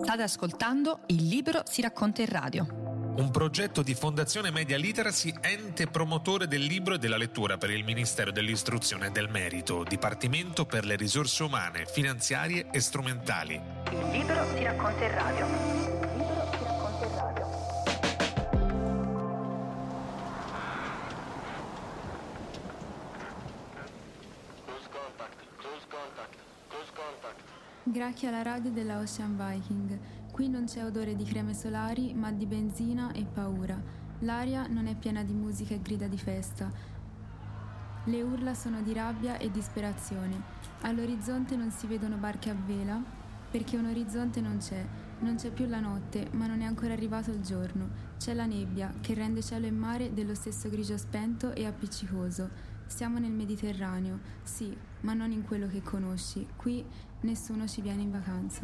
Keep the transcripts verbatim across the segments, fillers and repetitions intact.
State ascoltando Il Libro si racconta in radio. Un progetto di Fondazione Media Literacy, ente promotore del libro e della lettura per il Ministero dell'Istruzione e del Merito, Dipartimento per le risorse umane, finanziarie e strumentali. Il Libro si racconta in radio. Il Libro si racconta in radio. Close contact, close contact, close contact. Grazie alla radio della Ocean Viking. Qui non c'è odore di creme solari, ma di benzina e paura. L'aria non è piena di musica e grida di festa. Le urla sono di rabbia e disperazione. All'orizzonte non si vedono barche a vela, perché un orizzonte non c'è. Non c'è più la notte, ma non è ancora arrivato il giorno. C'è la nebbia, che rende cielo e mare dello stesso grigio spento e appiccicoso. Siamo nel Mediterraneo, sì, ma non in quello che conosci. Qui nessuno ci viene in vacanza.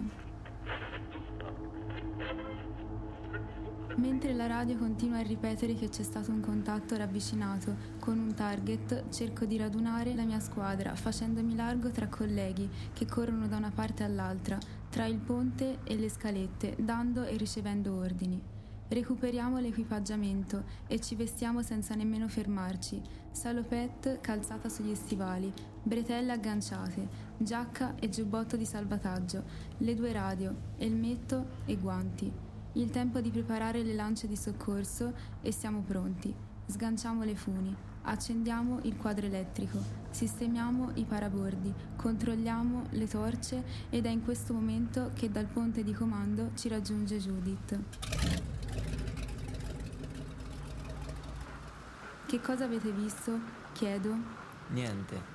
Mentre la radio continua a ripetere che c'è stato un contatto ravvicinato con un target, cerco di radunare la mia squadra, facendomi largo tra colleghi che corrono da una parte all'altra, tra il ponte e le scalette, dando e ricevendo ordini. Recuperiamo l'equipaggiamento e ci vestiamo senza nemmeno fermarci. Salopette calzata sugli stivali, bretelle agganciate, giacca e giubbotto di salvataggio, le due radio, elmetto e guanti. Il tempo di preparare le lance di soccorso e siamo pronti. Sganciamo le funi, accendiamo il quadro elettrico, sistemiamo i parabordi, controlliamo le torce ed è in questo momento che dal ponte di comando ci raggiunge Judith. Che cosa avete visto? Chiedo. Niente.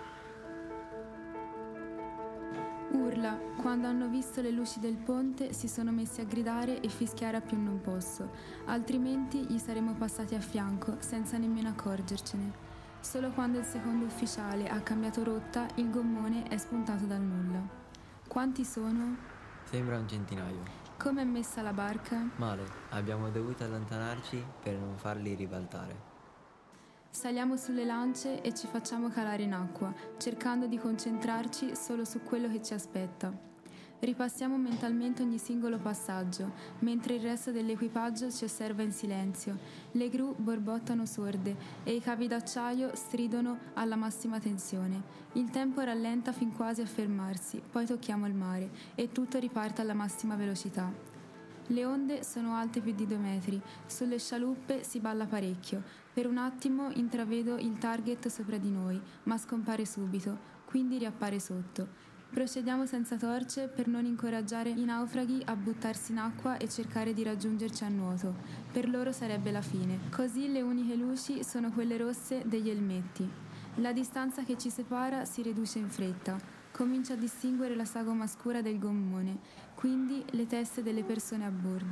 Urla. Quando hanno visto le luci del ponte si sono messi a gridare e fischiare a più non posso, altrimenti gli saremmo passati a fianco senza nemmeno accorgercene. Solo quando il secondo ufficiale ha cambiato rotta il gommone è spuntato dal nulla. Quanti sono? Sembra un centinaio. Come è messa la barca? Male, abbiamo dovuto allontanarci per non farli ribaltare. Saliamo sulle lance e ci facciamo calare in acqua, cercando di concentrarci solo su quello che ci aspetta. Ripassiamo mentalmente ogni singolo passaggio, mentre il resto dell'equipaggio ci osserva in silenzio. Le gru borbottano sorde e i cavi d'acciaio stridono alla massima tensione. Il tempo rallenta fin quasi a fermarsi, poi tocchiamo il mare e tutto riparte alla massima velocità. Le onde sono alte più di due metri, sulle scialuppe si balla parecchio. Per un attimo intravedo il target sopra di noi, ma scompare subito, quindi riappare sotto. Procediamo senza torce per non incoraggiare i naufraghi a buttarsi in acqua e cercare di raggiungerci a nuoto. Per loro sarebbe la fine. Così le uniche luci sono quelle rosse degli elmetti. La distanza che ci separa si riduce in fretta. Comincia a distinguere la sagoma scura del gommone, quindi le teste delle persone a bordo.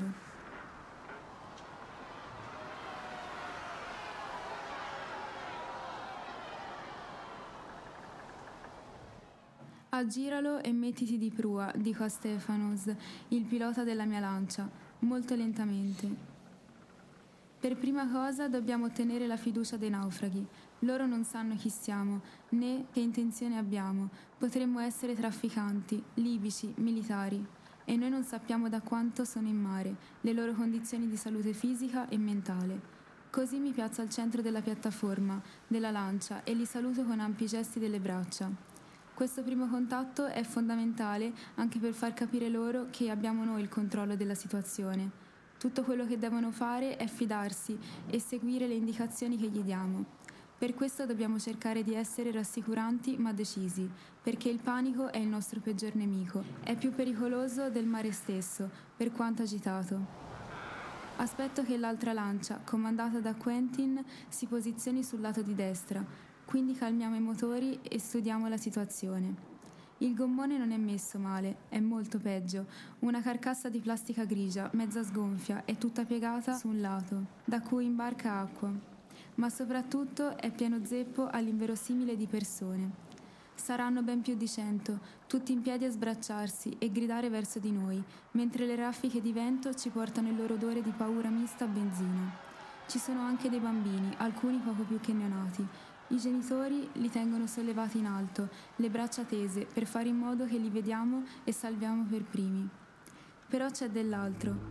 Aggiralo e mettiti di prua, dico a Stefanos, il pilota della mia lancia, molto lentamente. Per prima cosa dobbiamo ottenere la fiducia dei naufraghi. Loro non sanno chi siamo, né che intenzione abbiamo. Potremmo essere trafficanti, libici, militari. E noi non sappiamo da quanto sono in mare, le loro condizioni di salute fisica e mentale. Così mi piazzo al centro della piattaforma, della lancia, e li saluto con ampi gesti delle braccia. Questo primo contatto è fondamentale anche per far capire loro che abbiamo noi il controllo della situazione. Tutto quello che devono fare è fidarsi e seguire le indicazioni che gli diamo. Per questo dobbiamo cercare di essere rassicuranti ma decisi, perché il panico è il nostro peggior nemico. È più pericoloso del mare stesso, per quanto agitato. Aspetto che l'altra lancia, comandata da Quentin, si posizioni sul lato di destra, quindi calmiamo i motori e studiamo la situazione. Il gommone non è messo male, è molto peggio. Una carcassa di plastica grigia, mezza sgonfia e tutta piegata su un lato, da cui imbarca acqua. Ma soprattutto è pieno zeppo all'inverosimile di persone. Saranno ben più di cento, tutti in piedi a sbracciarsi e gridare verso di noi, mentre le raffiche di vento ci portano il loro odore di paura mista a benzina. Ci sono anche dei bambini, alcuni poco più che neonati. I genitori li tengono sollevati in alto, le braccia tese, per fare in modo che li vediamo e salviamo per primi. Però c'è dell'altro.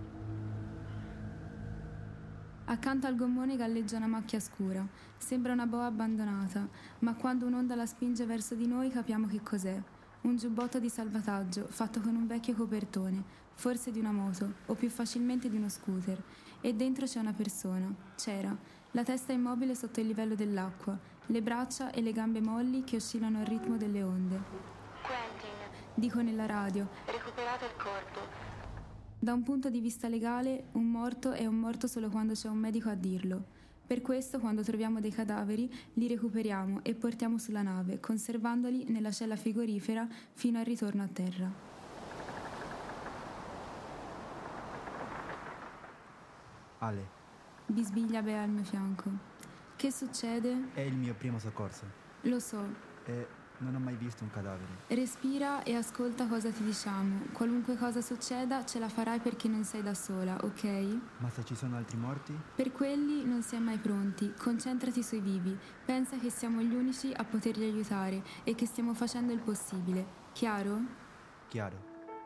Accanto al gommone galleggia una macchia scura. Sembra una boa abbandonata, ma quando un'onda la spinge verso di noi capiamo che cos'è. Un giubbotto di salvataggio fatto con un vecchio copertone, forse di una moto, o più facilmente di uno scooter. E dentro c'è una persona. C'era. La testa immobile sotto il livello dell'acqua, le braccia e le gambe molli che oscillano al ritmo delle onde. Quentin, Dico nella radio. recuperate il corpo. Da un punto di vista legale, un morto è un morto solo quando c'è un medico a dirlo. Per questo, quando troviamo dei cadaveri, li recuperiamo e portiamo sulla nave, conservandoli nella cella frigorifera fino al ritorno a terra. Ale, Bisbiglia Bea al mio fianco. Che succede? è il mio primo soccorso Lo so. e non ho mai visto un cadavere. Respira e ascolta cosa ti diciamo. Qualunque cosa succeda, ce la farai perché non sei da sola, ok? Ma se ci sono altri morti? Per quelli non si è mai pronti. Concentrati sui vivi. Pensa che siamo gli unici a poterli aiutare e che stiamo facendo il possibile. Chiaro? Chiaro.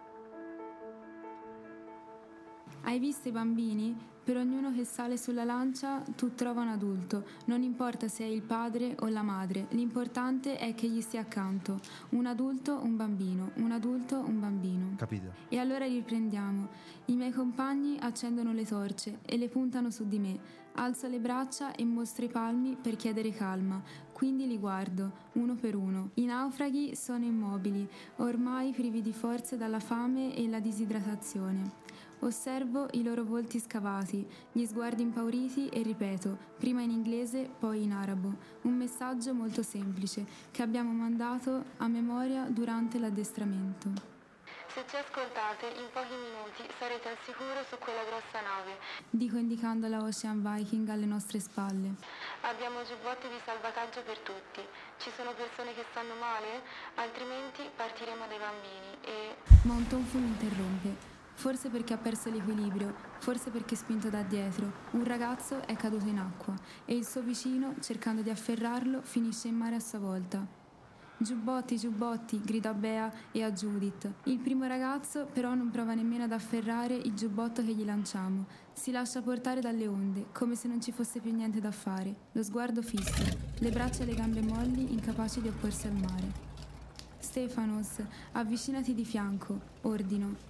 Hai visto i bambini? Per ognuno che sale sulla lancia, tu trova un adulto. Non importa se è il padre o la madre. L'importante è che gli stia accanto. Un adulto, un bambino. Un adulto, un bambino. Capito. E allora riprendiamo. I miei compagni accendono le torce e le puntano su di me. Alzo le braccia e mostro i palmi per chiedere calma. Quindi li guardo, uno per uno. I naufraghi sono immobili, ormai privi di forze dalla fame e la disidratazione. Osservo i loro volti scavati, gli sguardi impauriti e ripeto, prima in inglese, poi in arabo, un messaggio molto semplice che abbiamo mandato a memoria durante l'addestramento. Se ci ascoltate, in pochi minuti sarete al sicuro su quella grossa nave. Dico indicando la Ocean Viking alle nostre spalle. Abbiamo giubbotti di salvataggio per tutti. Ci sono persone che stanno male? Altrimenti partiremo dai bambini e... Ma un tonfo mi interrompe. Forse perché ha perso l'equilibrio, forse perché spinto da dietro, un ragazzo è caduto in acqua e il suo vicino, cercando di afferrarlo, finisce in mare a sua volta. Giubbotti, giubbotti, grida a Bea e a Judith. Il primo ragazzo però non prova nemmeno ad afferrare il giubbotto che gli lanciamo. Si lascia portare dalle onde, come se non ci fosse più niente da fare. Lo sguardo fisso, le braccia e le gambe molli, incapaci di opporsi al mare. Stefanos, avvicinati di fianco, ordino.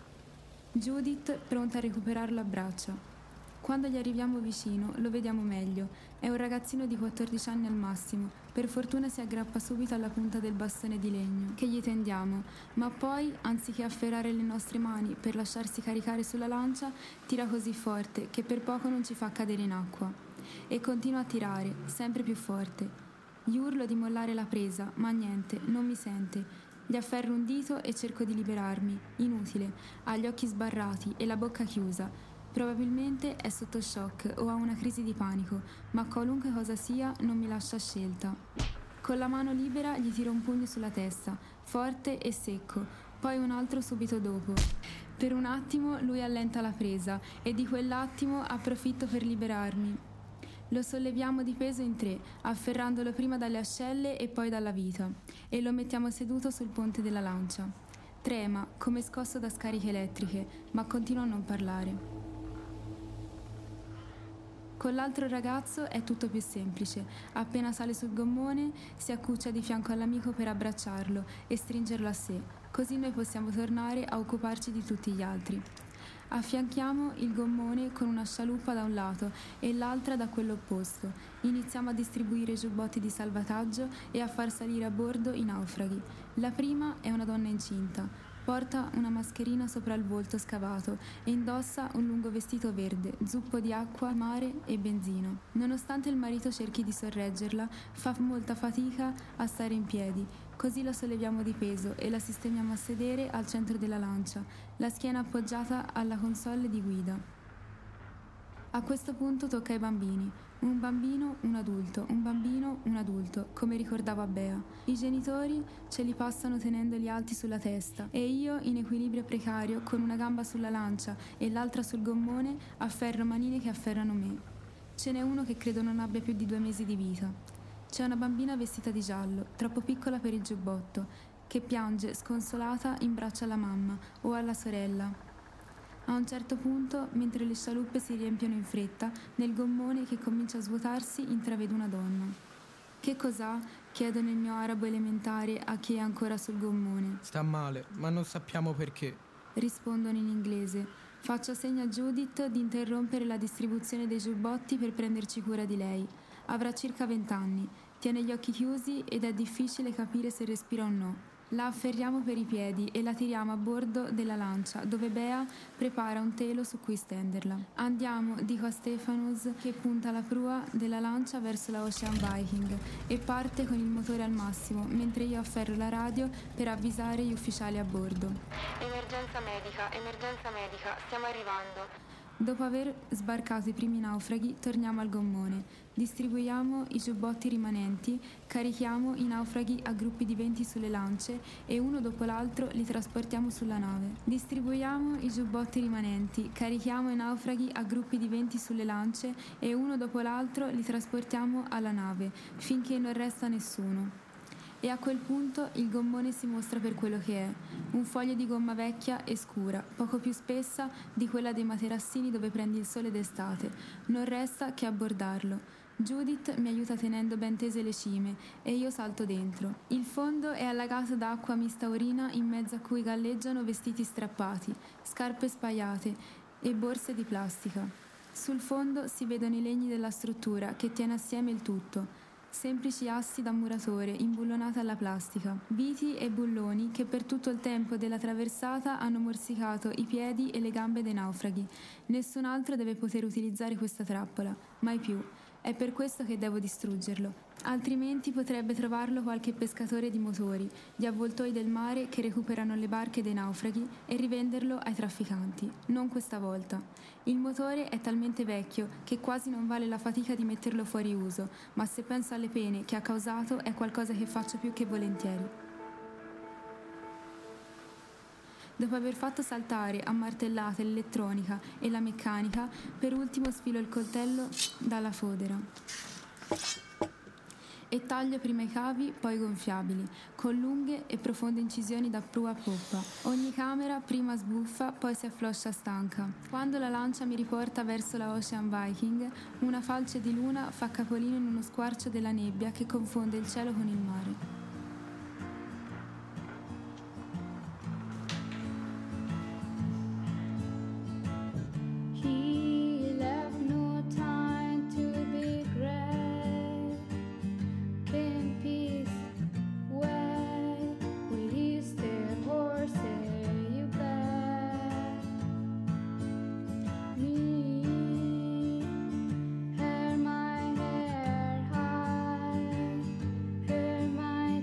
Judith, pronta a recuperarlo a braccia. Quando gli arriviamo vicino, lo vediamo meglio. È un ragazzino di quattordici anni al massimo. Per fortuna si aggrappa subito alla punta del bastone di legno che gli tendiamo, ma poi, anziché afferrare le nostre mani per lasciarsi caricare sulla lancia, tira così forte che per poco non ci fa cadere in acqua. E continua a tirare, sempre più forte. Gli urlo di mollare la presa, ma niente, non mi sente. Gli afferro un dito e cerco di liberarmi. Inutile. Ha gli occhi sbarrati e la bocca chiusa. Probabilmente è sotto shock o ha una crisi di panico, ma qualunque cosa sia non mi lascia scelta. Con la mano libera gli tiro un pugno sulla testa, forte e secco, poi un altro subito dopo. Per un attimo lui allenta la presa e di quell'attimo approfitto per liberarmi. Lo solleviamo di peso in tre, afferrandolo prima dalle ascelle e poi dalla vita, e lo mettiamo seduto sul ponte della lancia. Trema, come scosso da scariche elettriche, ma continua a non parlare. Con l'altro ragazzo è tutto più semplice. Appena sale sul gommone, si accuccia di fianco all'amico per abbracciarlo e stringerlo a sé, così noi possiamo tornare a occuparci di tutti gli altri. Affianchiamo il gommone con una scialuppa da un lato e l'altra da quello opposto. Iniziamo a distribuire i giubbotti di salvataggio e a far salire a bordo i naufraghi. La prima è una donna incinta. Porta una mascherina sopra il volto scavato e indossa un lungo vestito verde, zuppo di acqua, mare e benzina. Nonostante il marito cerchi di sorreggerla, fa molta fatica a stare in piedi. Così la solleviamo di peso e la sistemiamo a sedere al centro della lancia, la schiena appoggiata alla console di guida. A questo punto tocca ai bambini. Un bambino, un adulto, un bambino, un adulto, come ricordava Bea. I genitori ce li passano tenendoli alti sulla testa e io, in equilibrio precario, con una gamba sulla lancia e l'altra sul gommone, afferro manine che afferrano me. Ce n'è uno che credo non abbia più di due mesi di vita. C'è una bambina vestita di giallo, troppo piccola per il giubbotto. che piange sconsolata in braccio alla mamma o alla sorella. A un certo punto, mentre le scialuppe si riempiono in fretta, nel gommone che comincia a svuotarsi intravedo una donna. Che cos'ha? Chiedo nel mio arabo elementare a chi è ancora sul gommone. Sta male, ma non sappiamo perché. Rispondono in inglese. Faccio segno a Judith di interrompere la distribuzione dei giubbotti per prenderci cura di lei. Avrà circa vent'anni, tiene gli occhi chiusi ed è difficile capire se respira o no. La afferriamo per i piedi e la tiriamo a bordo della lancia, dove Bea prepara un telo su cui stenderla. Andiamo, dico a Stephanus, che punta la prua della lancia verso la Ocean Viking e parte con il motore al massimo, mentre io afferro la radio per avvisare gli ufficiali a bordo. Emergenza medica, emergenza medica, stiamo arrivando. Dopo aver sbarcato i primi naufraghi, torniamo al gommone. Distribuiamo i giubbotti rimanenti, carichiamo i naufraghi a gruppi di venti sulle lance e uno dopo l'altro li trasportiamo sulla nave. Distribuiamo i giubbotti rimanenti, carichiamo i naufraghi a gruppi di venti sulle lance e uno dopo l'altro li trasportiamo alla nave, finché non resta nessuno. E a quel punto il gommone si mostra per quello che è, un foglio di gomma vecchia e scura, poco più spessa di quella dei materassini dove prendi il sole d'estate. Non resta che abbordarlo. Judith mi aiuta tenendo ben tese le cime e io salto dentro. Il fondo è allagato da acqua mista urina in mezzo a cui galleggiano vestiti strappati, scarpe spaiate e borse di plastica. Sul fondo si vedono i legni della struttura che tiene assieme il tutto. Semplici assi da muratore imbullonate alla plastica, viti e bulloni che per tutto il tempo della traversata hanno morsicato i piedi e le gambe dei naufraghi. Nessun altro deve poter utilizzare questa trappola, mai più. È per questo che devo distruggerlo. Altrimenti potrebbe trovarlo qualche pescatore di motori, gli avvoltoi del mare che recuperano le barche dei naufraghi e rivenderlo ai trafficanti. Non questa volta. Il motore è talmente vecchio che quasi non vale la fatica di metterlo fuori uso, ma se penso alle pene che ha causato è qualcosa che faccio più che volentieri. Dopo aver fatto saltare a martellate l'elettronica e la meccanica, per ultimo sfilo il coltello dalla fodera e taglio prima i cavi, poi gonfiabili, con lunghe e profonde incisioni da prua a poppa. Ogni camera prima sbuffa, poi si affloscia stanca. Quando la lancia mi riporta verso la Ocean Viking, una falce di luna fa capolino in uno squarcio della nebbia che confonde il cielo con il mare. My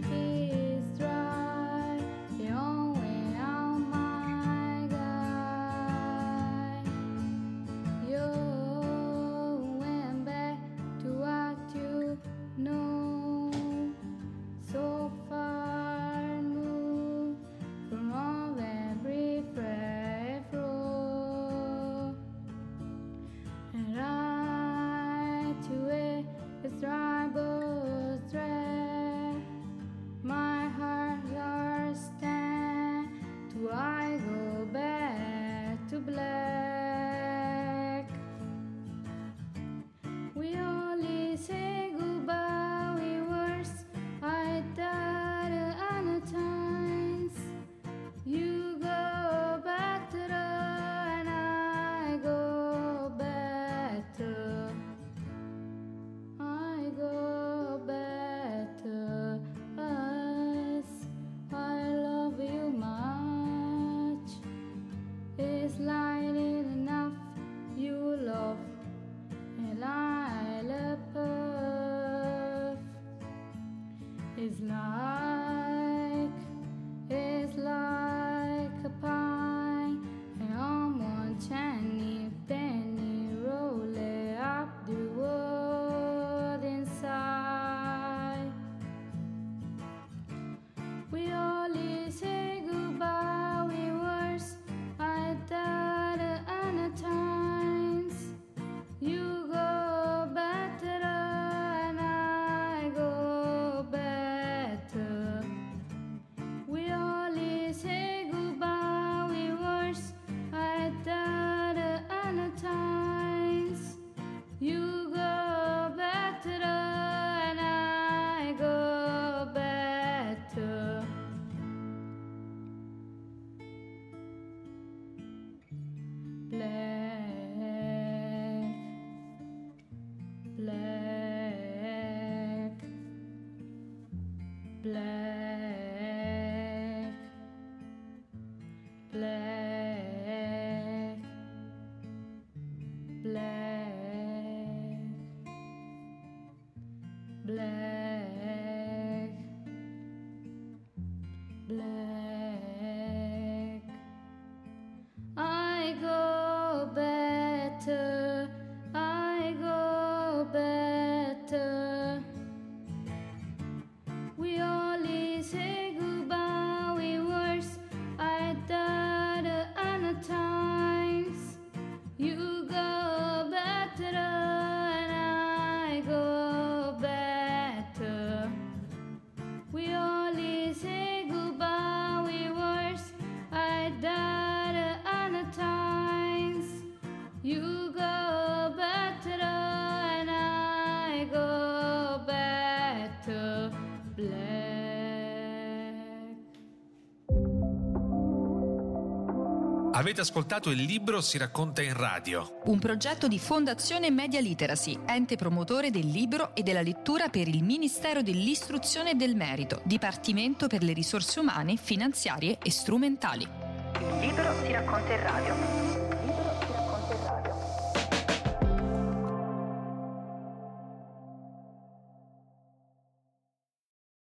Avete ascoltato Il libro si racconta in radio. Un progetto di Fondazione Media Literacy, ente promotore del libro e della lettura per il Ministero dell'Istruzione e del Merito, Dipartimento per le risorse umane, finanziarie e strumentali. Il libro si racconta in radio.